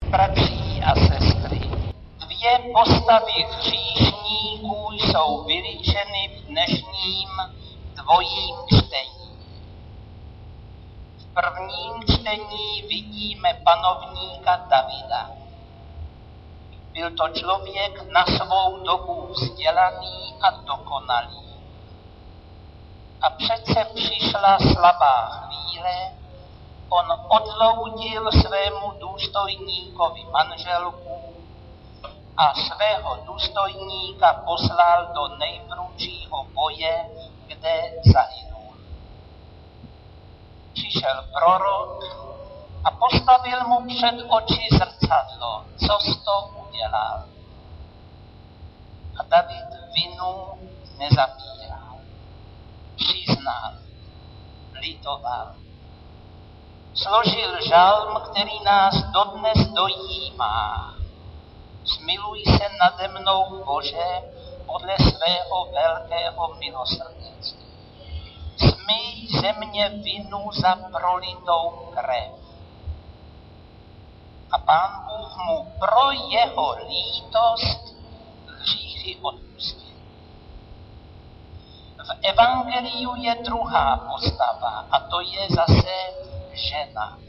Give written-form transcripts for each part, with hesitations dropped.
Bratří a sestry, dvě postavy hříšníků jsou vyličeny v dnešním dvojím čtení. V prvním čtení vidíme panovníka Davida. Byl to člověk na svou dobu vzdělaný a dokonalý. A přece přišla slabá chvíle, on odloudil svému důstojníkovi manželku a svého důstojníka poslal do nejprudšího boje, kde zahynul. Přišel prorok a postavil mu před oči zrcadlo, co jsi to udělal. A David vinu nezapíral, přiznal, litoval. Složil žalm, který nás dodnes dojímá. Smiluj se nade mnou, Bože, podle svého velkého milosrdenství. Smyj ze mě vinu za prolitou krev. A Pán Bůh mu pro jeho lítost hříchy odpustil. V evangeliu je druhá postava a to je zase žena.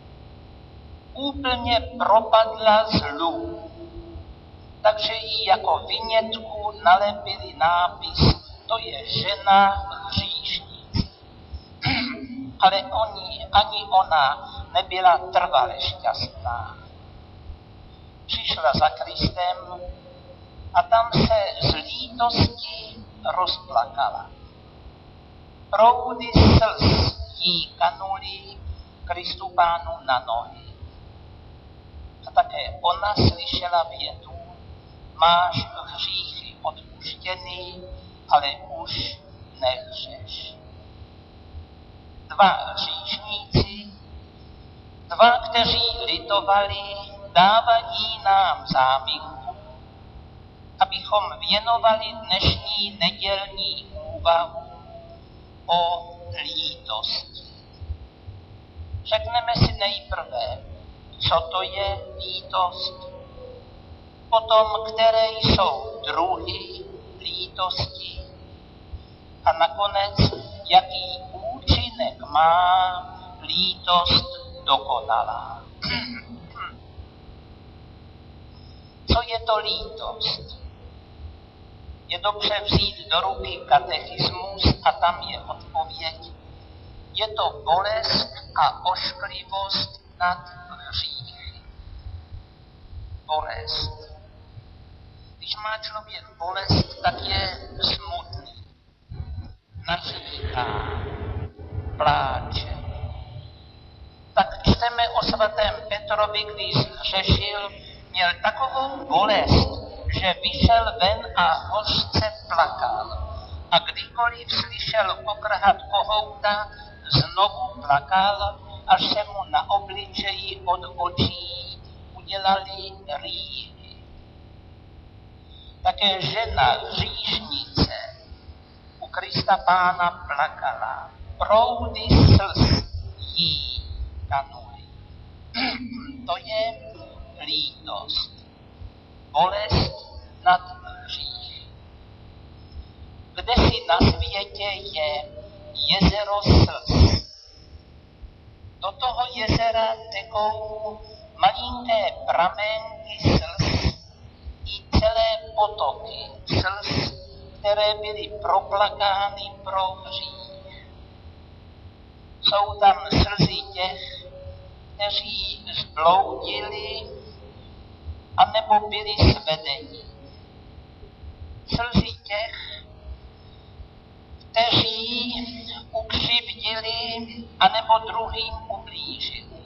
Úplně propadla zlu, takže jí jako vinětku nalepili nápis, to je žena hříšnice. Ale ani ona nebyla trvale šťastná. Přišla za Kristem a tam se z lítosti rozplakala. Proudy slz jí kanuly Kristu Pánu na nohy. A také ona slyšela větu: máš hříchy odpuštěny, ale už nehřeš. Dva hříšníci, dva, kteří litovali, dávají nám záminku, abychom věnovali dnešní nedělní úvahu o lítosti. Řekneme si nejprve, co to je lítost, potom, které jsou druhy lítosti a nakonec, jaký účinek má lítost dokonalá. Co je to lítost? Je dobře vzít do ruky katechismus a tam je odpověď. Je to bolest a ošklivost nad hříchy. Bolest. Když má člověk bolest, tak je smutný. Naříká, pláče. Tak čteme o svatém Petrovi, když zhřešil, měl takovou bolest, že vyšel ven a hořce plakal. A kdykoliv slyšel okrhat kohouta, znovu plakal, až se mu na obličeji od očí udělali rýhy. Také žena hříšnice u Krista Pána plakala. Proudy slz jí kanuly. To je lítost. Bolest nad hřích. Kdesi na světě je jezero slz. Do toho jezera tekou malinké pramenky slz i celé potoky slz, které byly proplakány pro hřích. Jsou tam slzy těch, kteří zbloudili anebo byli svedeni. Slzy těch, kteří ukřivdili anebo druhým ublížili.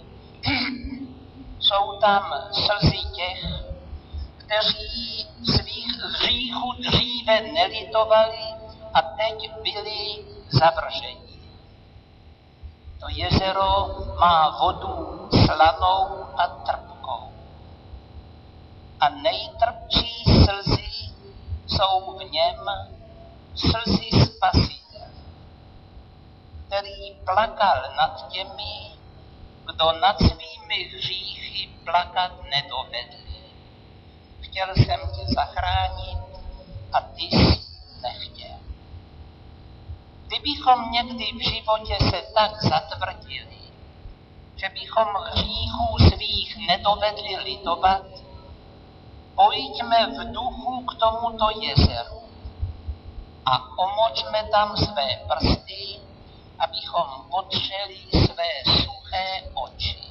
Jsou tam slzy těch, kteří svých hříchů dříve nelitovali a teď byli zavrženi. To jezero má vodu slanou a trpkou. A nejtrpčí slzy jsou v něm slzy Spasitele, který plakal nad těmi, kdo nad svým mými hříchy plakat nedovedli. Chtěl jsem tě zachránit a ty jsi nechtěl. Kdybychom někdy v životě se tak zatvrdili, že bychom hříchů svých nedovedli litovat, pojďme v duchu k tomuto jezeru a omočme tam své prsty, abychom potřeli své suché oči.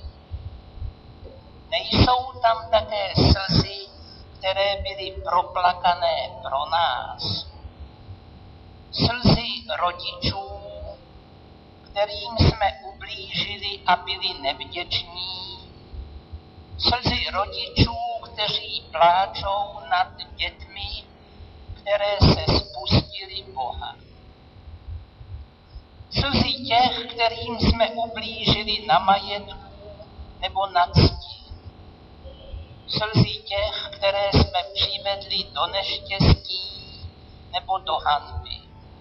Nejsou tam také slzy, které byly proplakané pro nás. Slzy rodičů, kterým jsme ublížili a byli nevděční. Slzy rodičů, kteří pláčou nad dětmi, které se spustili Boha. Slzy těch, kterým jsme ublížili na majetku nebo na cti. Slzy těch, které jsme přivedli do neštěstí nebo do hanby.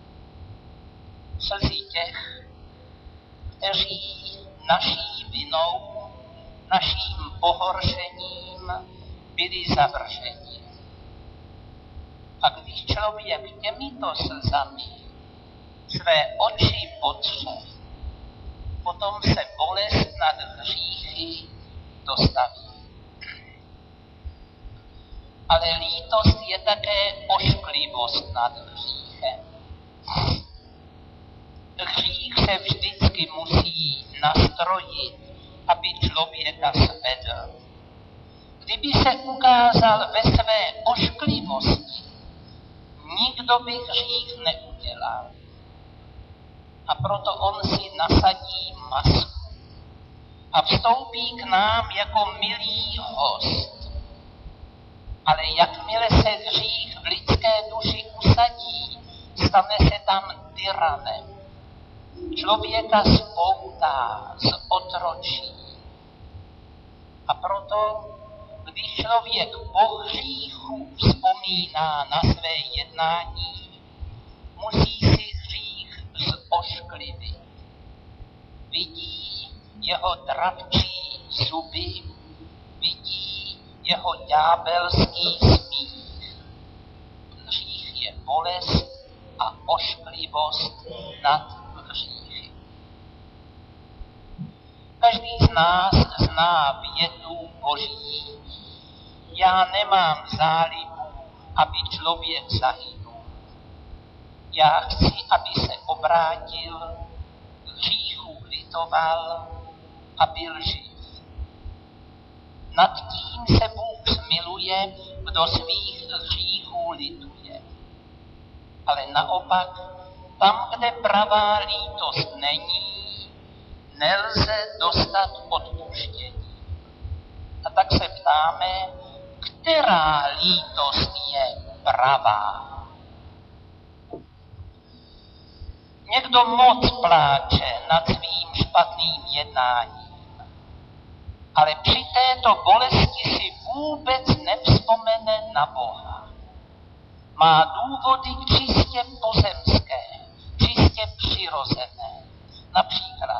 Slzy těch, kteří naší vinou, naším pohoršením byli zavrženi. A když člověk těmito slzami své oči potře, potom se bolest nad hříchy dostaví. Ale lítost je také ošklivost nad hříchem. Hřích se vždycky musí nastrojit, aby člověka svedl. Kdyby se ukázal ve své ošklivosti, nikdo by hřích neudělal. A proto on si nasadí masku a vstoupí k nám jako milý host. Ale jakmile se hřích v lidské duši usadí, stane se tam tyranem. Člověka spoutá, zotročí. A proto, když člověk po hříchu vzpomíná na své jednání, musí si hřích zošklivit. Vidí jeho dravčí zuby, vidí jeho ďábelský smích. Hřích je bolest a ošklivost nad hříchy. Každý z nás zná větu Boží: já nemám zálibu, aby člověk zahynul. Já chci, aby se obrátil, hříchu litoval a byl živ. Nad tím se Bůh smiluje, kdo svých hříchů lituje. Ale naopak, tam, kde pravá lítost není, nelze dostat odpuštění. A tak se ptáme, která lítost je pravá. Někdo moc pláče nad svým špatným jednáním, ale při této bolesti si vůbec nevzpomene na Boha. Má důvody čistě pozemské, čistě přirozené. Například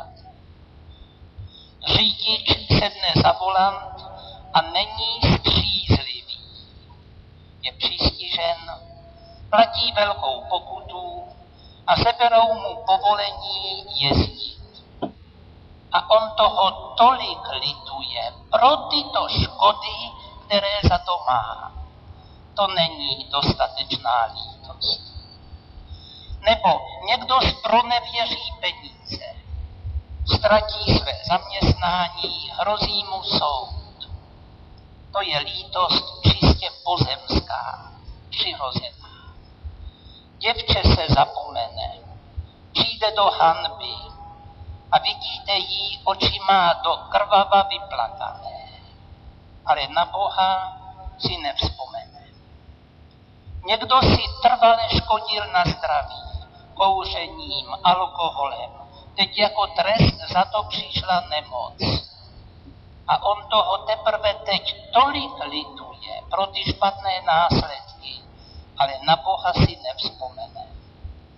řidič sedne za volant a není střízlivý. Je přistižen, platí velkou pokutu a seberou mu povolení jezdit. A on toho tolik lituje pro tyto škody, které za to má. To není dostatečná lítost. Nebo někdo zpronevěří peníze, ztratí své zaměstnání, hrozí mu soud. To je lítost čistě pozemská, přirozená. Děvče se zapomene, přijde do hanby a vidíte jí očima do krvava vyplakané, ale na Boha si nevzpomene. Někdo si trvale škodil na zdraví, kouřením, alkoholem. Teď jako trest za to přišla nemoc. A on toho teprve teď tolik lituje pro ty špatné následky, ale na Boha si nevzpomene.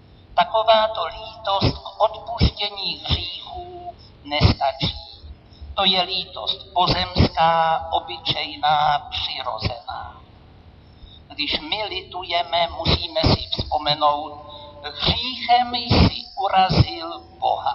Takováto lítost k odpuštění hříchů nestačí. To je lítost pozemská, obyčejná, přirozená. Když my litujeme, musíme si vzpomenout, hříchem jsi urazil Boha.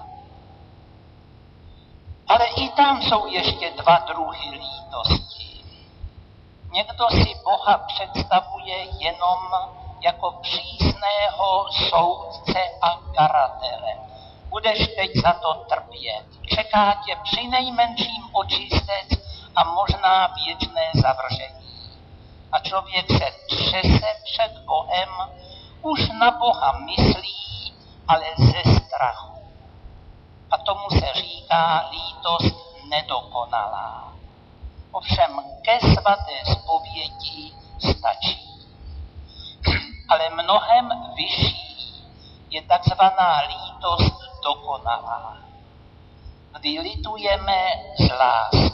Ale i tam jsou ještě dva druhy lítosti. Někdo si Boha představuje jenom jako přísného soudce a karatele. Budeš teď za to trpět. Čeká tě přinejmenším očistec a možná věčné zavržení. A člověk se třese před Bohem, už na Boha myslí, ale ze strachu. A tomu se říká lítost nedokonalá. Ovšem ke svaté zpovědi stačí. Ale mnohem vyšší je takzvaná lítost dokonalá, kdy litujeme z lásky.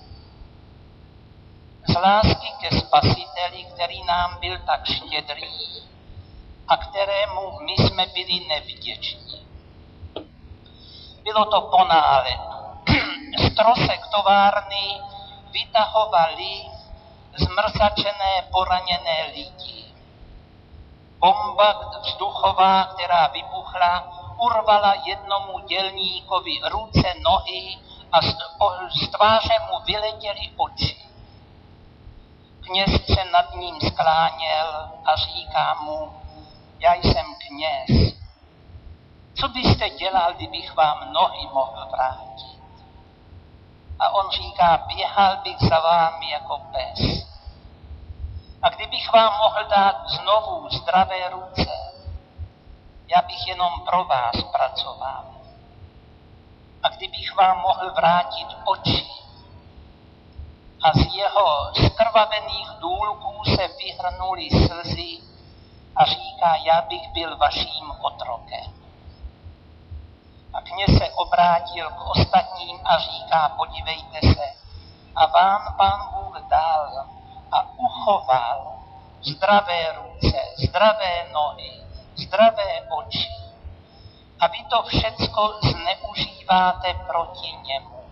Z lásky ke Spasiteli, který nám byl tak štědrý a kterému my jsme byli nevděční. Bylo to po náletu. Z trosek továrny vytahovali zmrzačené, poraněné lidi. Bomba vzduchová, která vybuchla, urvala jednomu dělníkovi ruce, nohy a z tváře mu vyletěly oči. Kněz se nad ním skláněl a říká mu, já jsem kněz. Co byste dělal, kdybych vám nohy mohl vrátit? A on říká, běhal bych za vámi jako pes. A kdybych vám mohl dát znovu zdravé ruce, já bych jenom pro vás pracoval. A kdybych vám mohl vrátit oči, a z jeho skrvavených důlků se vyhrnuly slzy a říká, já bych byl vaším otrokem. A kněz se obrátil k ostatním a říká, podívejte se, a vám Pán Bůh dal a uchoval zdravé ruce, zdravé nohy, zdravé oči. A vy to všecko zneužíváte proti němu.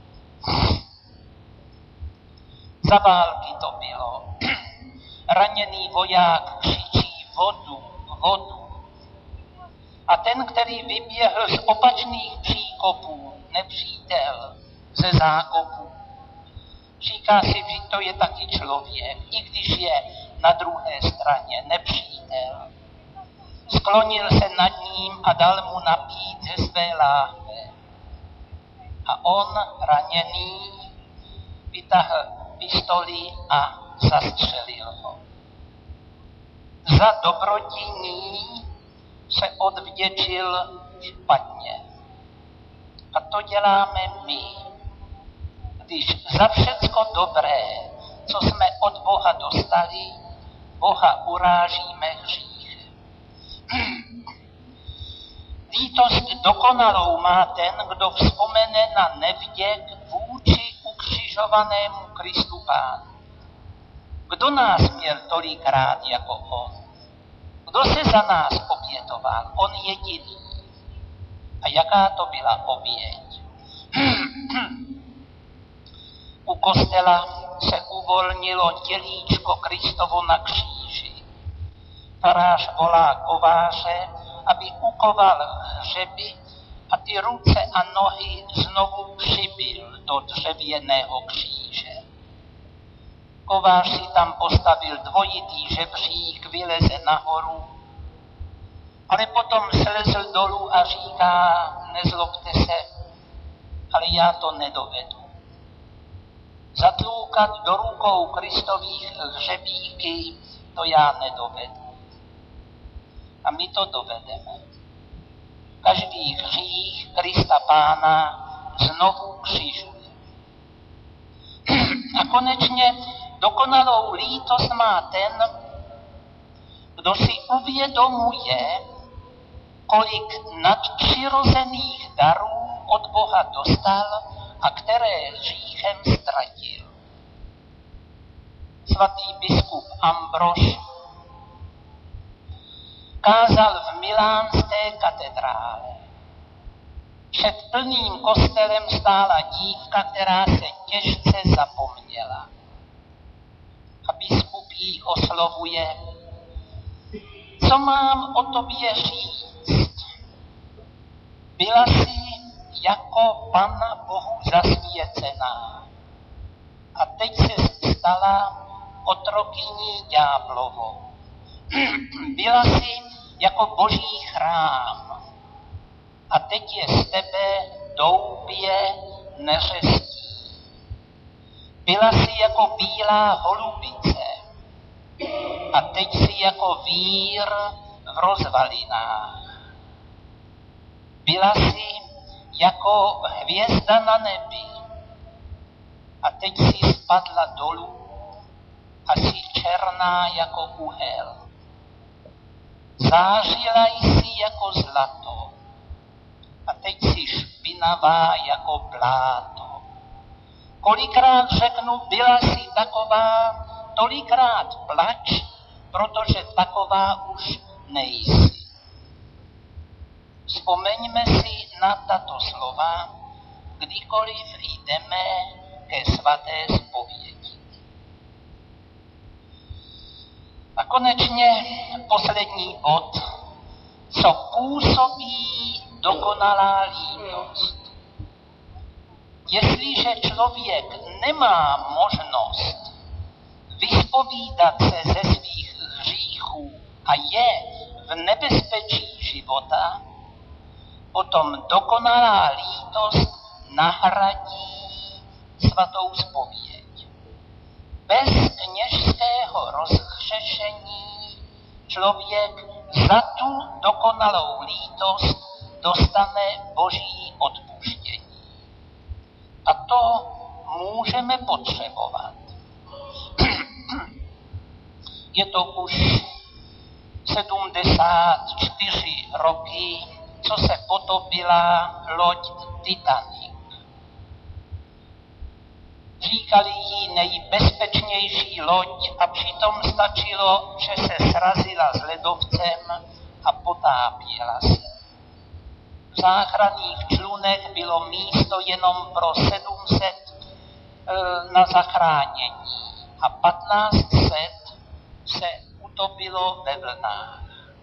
Za války to bylo. Raněný voják křičí vodu, vodu. A ten, který vyběhl z opačných příkopů, nepřítel ze zákopů, říká si, že to je taky člověk, i když je na druhé straně nepřítel. Sklonil se nad ním a dal mu napít ze své láhve. A on, raněný, vytáhl pistoli a zastřelil ho. Za dobrodiní se odvděčil špatně. A to děláme my, když za všecko dobré, co jsme od Boha dostali, Boha urážíme hříchem. Lítost dokonalou má ten, kdo vzpomene na nevděk vůči ukřižovanému Kristu Pánu. Kdo nás měl tolikrát jako on? Kdo se za nás obětoval? On jediný. A jaká to byla oběť? U kostela se uvolnilo tělíčko Kristovo na kříži. Farář volá kováře, aby ukoval hřeby a ty ruce a nohy znovu přibyl do dřevěného kříže. Kovář si tam postavil dvojitý žebřík, vyleze nahoru, ale potom slezl dolů a říká, nezlobte se, ale já to nedovedu. Zatloukat do rukou Kristových hřebíky, to já nedovedu. A my to dovedeme. Každý hřích Krista Pána znovu křižuje. A konečně dokonalou lítost má ten, kdo si uvědomuje, kolik nadpřirozených darů od Boha dostal a které hříchem ztratil. Svatý biskup Ambrož kázal v milánské katedrále Před plným kostelem stála dívka, která se těžce zapomněla. A biskup jí oslovuje: co mám o tobě říct? Byla jsi jako Pana Bohu zasvěcená a teď se stala otrokyní ďáblovou. Byla jsi jako Boží chrám a teď je z tebe doubě neřestí. Byla jsi jako bílá holubice a teď jsi jako vír v rozvalinách. Byla jsi jako hvězda na nebi a teď jsi spadla dolů a jsi černá jako uhel. Zářila jsi jako zlato a teď jsi špinavá jako bláto. Kolikrát řeknu, byla jsi taková, tolikrát plač, protože taková už nejsi. Vzpomeňme si na tato slova, kdykoliv jdeme ke svaté zpovědi. A konečně poslední bod, co působí dokonalá lítost. Jestliže člověk nemá možnost vyspovídat se ze svých hříchů a je v nebezpečí života, potom dokonalá lítost nahradí svatou zpověď. Bez kněžského rozhřešení člověk za tu dokonalou lítost dostane Boží odpuštění. A to můžeme potřebovat. Je to už 74 roky, co se potopila loď Titanic. Říkali jí nejbezpečnější loď a přitom stačilo, že se srazila s ledovcem a potápěla se. V záchranných člunech bylo místo jenom pro 700 na zachránění a 1500 se utopilo ve vlnách.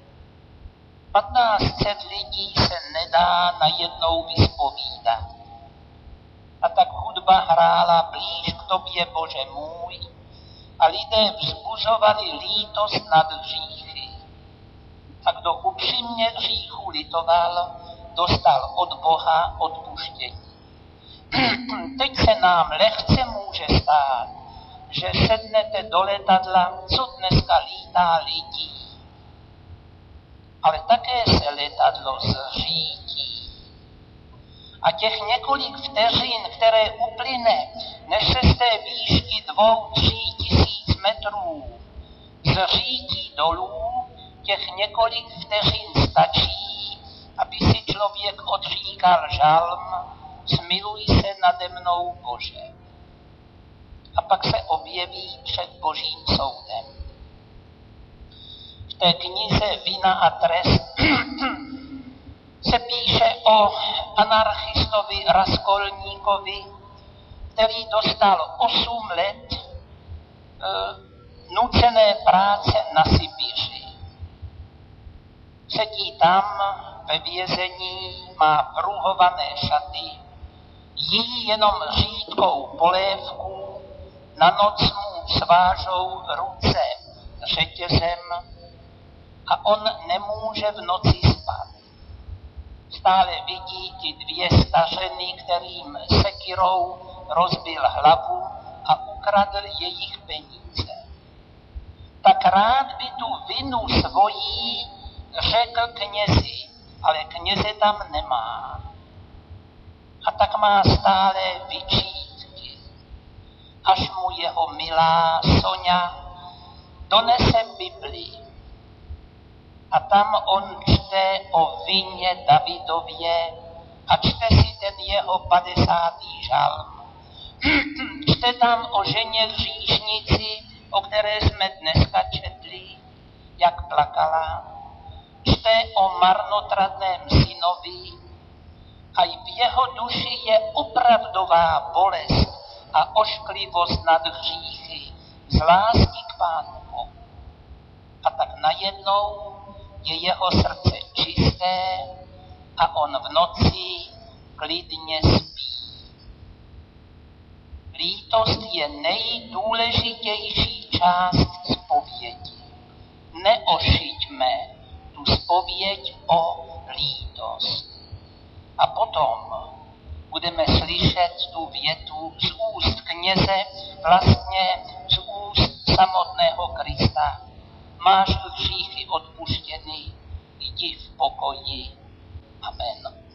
1500 lidí se nedá najednou vyspovídat. A tak hudba hrála blíž k tobě, Bože můj, a lidé vzbuzovali lítost nad hříchy. A kdo upřímně hříchu litoval, dostal od Boha odpuštění. Teď se nám lehce může stát, že sednete do letadla, co dneska lítá lidí. Ale také se letadlo zřítí. A těch několik vteřin, které uplyne, než se z té výšky 2-3 tisíc metrů zřítí dolů, těch několik vteřin stačí, aby si člověk odříkal žalm, smiluj se nade mnou, Bože. A pak se objeví před Božím soudem. V té knize Vina a trest se píše o anarchistovi Raskolníkovi, který dostal 8 let nucené práce na Sibiři. Sedí tam ve vězení, má pruhované šaty, jí jenom řídkou polévku, na noc mu svážou ruce řetězem a on nemůže v noci spát. Stále vidí ty 2 stařeny, kterým sekirou rozbil hlavu a ukradl jejich peníze. Tak rád by tu vinu svojí řekl knězi, ale kněze tam nemá. A tak má stále vyčítky, až mu jeho milá Soňa donese Bibli. A tam on čte o vině Davidově a čte si ten jeho 50. žalm. Čte tam o ženě hříšnici, o které jsme dneska četli, jak plakala. Čte o marnotratném synovi a i jeho duši je opravdová bolest a ošklivost nad hříchy z lásky k Pánu Bohu. A tak najednou je jeho srdce čisté a on v noci klidně spí. Lítost je nejdůležitější část zpovědi. Neošiťme tu zpověď o lítost. A potom budeme slyšet tu větu z úst kněze, vlastně z úst samotného Krista. Máš hříchy odpuštěny, jdi v pokoji. Amen.